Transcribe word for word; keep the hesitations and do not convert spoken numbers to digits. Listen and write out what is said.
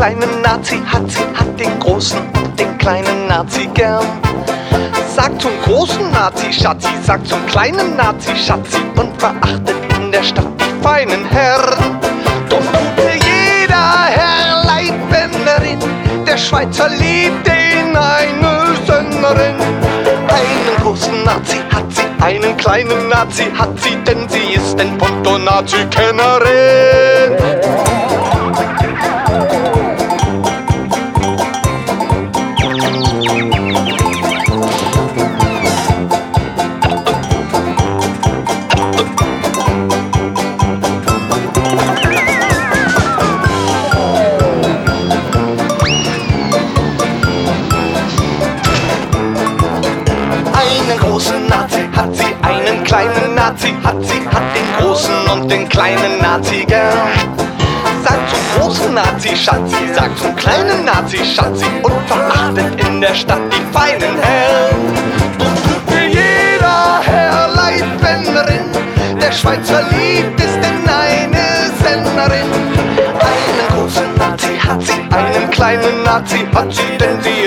kleinen Nazi hat sie, hat den großen und den kleinen Nazi gern. Sagt zum großen Nazi-Schatzi, sagt zum kleinen Nazi-Schatzi und verachtet in der Stadt die feinen Herren. Doch tut mir jeder Herr leid, wenn er in der Schweiz verliebt in eine Sängerin. Einen großen Nazi hat sie, einen kleinen Nazi hat sie, denn sie ist ein Ponto-Nazi-Kennerin. Einen großen Nazi hat sie, einen kleinen Nazi hat sie, hat den großen und den kleinen Nazi gern. Sagt zum großen Nazi-Schatzi, sagt zum kleinen Nazi-Schatzi und verachtet in der Stadt die feinen Herren. Und tut mir jeder Herr leid, wenn er in der Schweiz verliebt ist in eine Sängerin. Einen großen Nazi hat sie, einen kleinen Nazi hat sie, denn sie